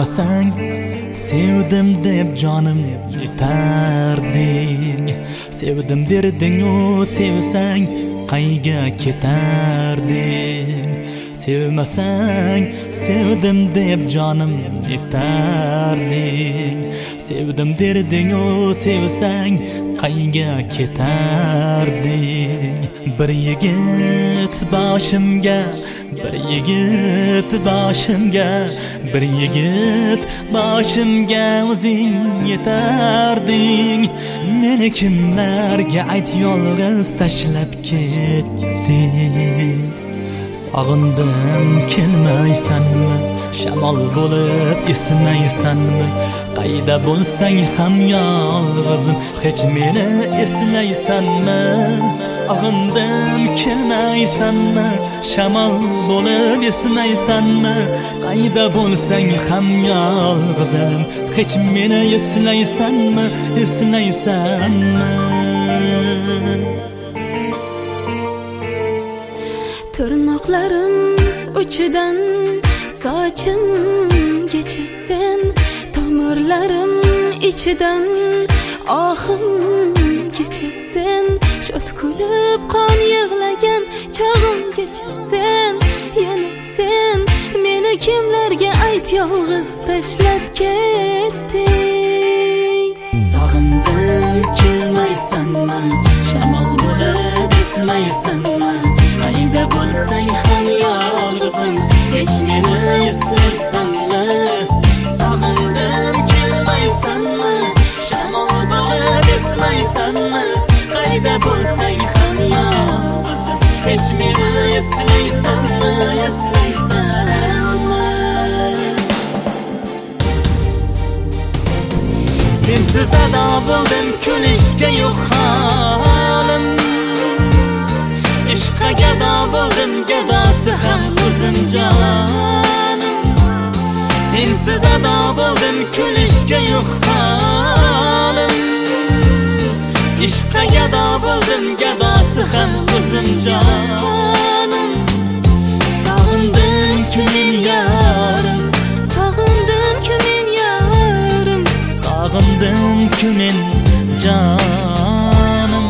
Sevmasang sevdim deb jonim yetarding. Sevdim derding-u, sevsang qayga ketarding. Sevmasang sevdim deb jonim yetarding. Sevdim derding-u, sevsang qayga ketarding. Bir yigit boshimga, bir yigit boshimga, bir yigit boshimga o'zing yetarding. Meni kimlarga ayt yolg'iz tashlab ketding. Sog'indim kelmaysanmi, shamol bo'lib esmaysanmi? Qayda bo'lsang ham yolg'izim, hech meni eslaysanmi? Sog'indim kelmaysanmi, shamol bo'lib esmaysanmi? Qayda bo'lsang ham yolg'izim, hech meni eslaysanmi, eslaysanmi? Tırnaqlarim uchidan sochimgacha sen, tomirlarim ichidan ohimgacha sen, shod kulib qon yig'lagan chog'imgacha sen, yana sen. Meni kimlarga ayt yolg'iz tashlab ketding. Sog'indim kelmaysanmi, shamol bo'lib esmaysanmi? Qayda bo'lsang ham yolg'izim, hech meni eslaysanmi? Sog'indim kelmaysanmi, shamol bo'lib esmaysanmi? Qayda bo'lsang ham yolg'izim, hech meni eslaysanmi, eslaysanmi? Sensiz ado bo'ldim, kulishga yo'q holim. Ishqa gado bo'ldim, gadosi ham o'zim jonim. Sensiz ado bo'ldim, kulishga yo'q holim. Ishqa gado bo'ldim, gadosi ham o'zim jonim. Sog'indim-ku men yorim, sog'indim-ku men yorim, sog'indim-ku men jonim.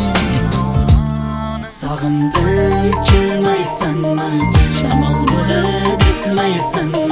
Sog'indim kelmaysanmi, shamol bo'lib esmaysanmi?